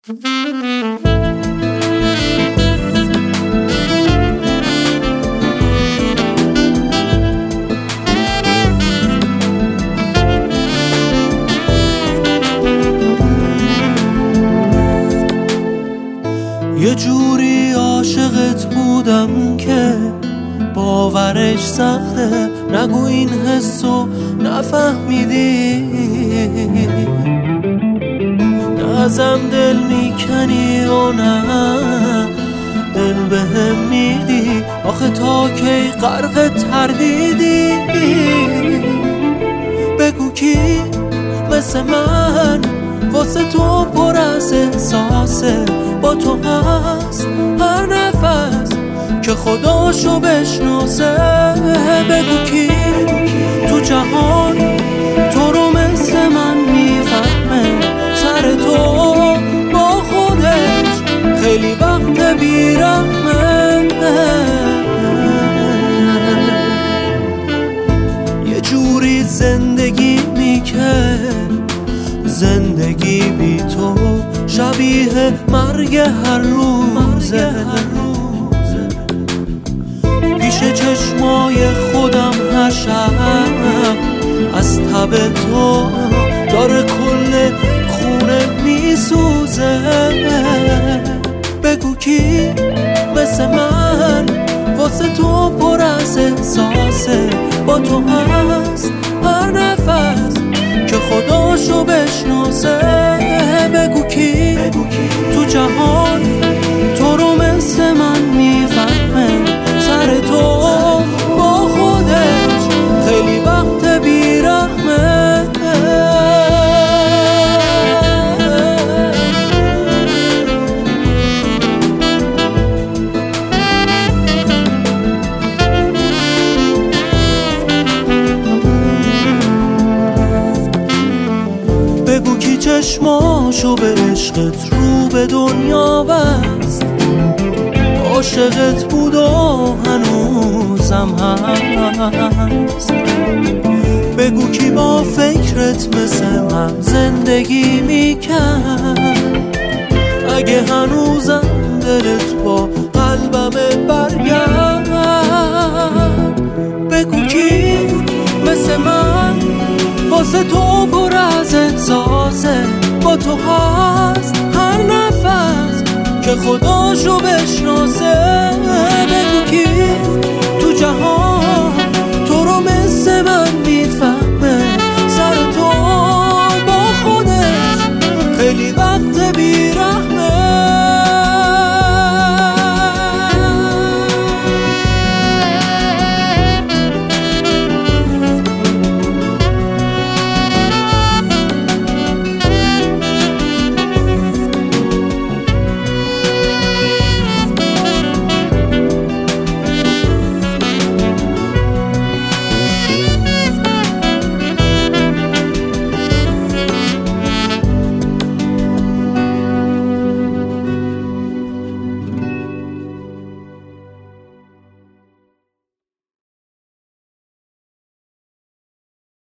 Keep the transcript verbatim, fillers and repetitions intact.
یه جوری عاشقت بودم که باورش سخته، نگو این حسو نفهمیدی، نه ازم دل میکنی و نه دل بهم میدی، آخه تا کی غرق تردیدی؟ بگو کی مثل من واسه تو پر از احساسه، با تو هست هر نفس که خداشو بشناسه. بگو کی تو جهان تو رو مثل من میفهمه، سر تو با خودش خیلی وقت بیرحمه. یه جوری زندگی میکرد زندگی بی تو شبیه مرگ هر روزه، پیش چشمای خودم هر شب از تب تو داره کل خونه میسوزه. بگو کی مثل من واسه تو پر از احساسه، با تو هست هر نفس که خداشو بشناسه. بگو کی تو جهان تو رو مثل من میفهمه، سر تو با خودش خیلی وقت بیرحمه. بگو کی چشماشو به عشقت رو به دنیا بست، عاشقت بود و هنوزم هست. بگو کی با فکرت مثل من زندگی میکرد، اگه هنوزم دلت با قلبم برگرد. بگو کی مثل من واسه تو پر از احساسه، با تو هست هر نفس که خداشو بشناسه. بگو کی تو جهان تو رو مثل من میفهمه، سر تو با خودش خیلی وقت بیرحمه.